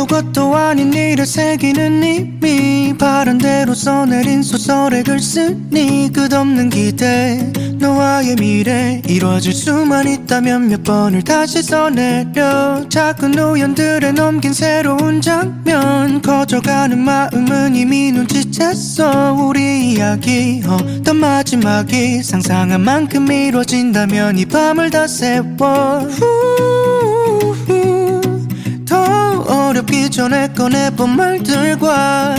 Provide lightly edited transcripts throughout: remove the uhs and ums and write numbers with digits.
아무것도 아닌 일을 새기는 이미 바람대로 써내린 소설의 글 쓰니 끝없는 기대 너와의 미래 이루어질 수만 있다면 몇 번을 다시 써내려 작은 우연들에 넘긴 새로운 장면 커져가는 마음은 이미 눈치챘어 우리 이야기 어떤 마지막이 상상한 만큼 이루어진다면 이 밤을 다 세워 더 어렵기 전에 꺼내본 말들과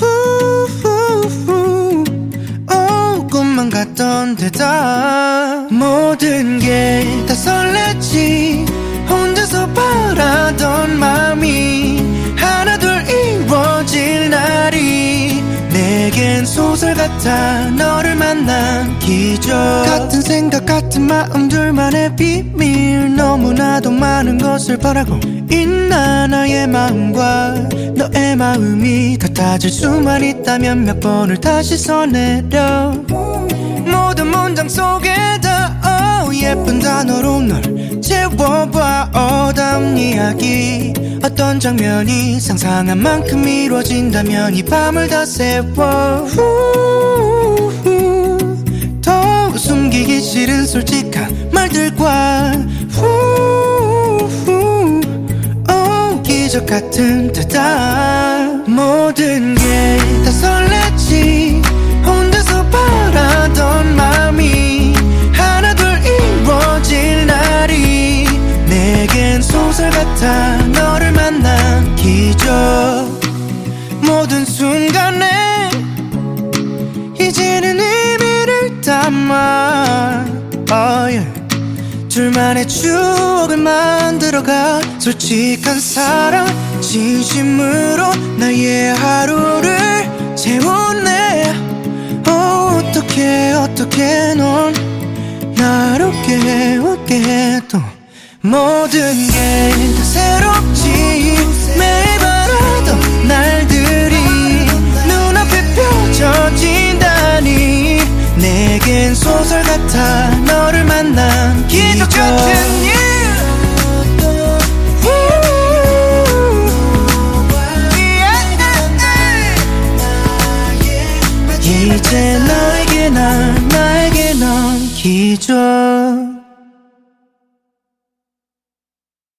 꿈만 같던 대답 모든 게 다 설렜지 혼자서 바라던 마음이 하나둘 이루어질 날이 내겐 소설 같아 너를 만난 기적 같은 생각 같은 마음 둘만의 비밀 너무나도 많은 것을 바라고 있나 나의 마음과 너의 마음이 같아질 수만 있다면 몇 번을 다시 써내려 모든 문장 속에다 예쁜 단어로 널 채워봐 어다운 이야기 어떤 장면이 상상한 만큼 이루어진다면 이 밤을 다 세워 더 숨기기 싫은 솔직한 말들과 기적 같은 대답 모든 게 다 설렜지 혼자서 바라던 마음이 하나둘 이루어질 날이 내겐 소설 같아 너를 만난 기적 모든 순간에 이제는 의미를 담아 둘만의 추억을 만들어가 솔직한 사랑 진심으로 나의 하루를 채우네 어떻게 넌 나를 웃게 해도 모든 게 다 새롭지 매일 바라던 날들이 눈앞에 펼쳐진다니 내겐 소설 같아 너를 만난 기적 같은 일 이제 나에게 넌 기적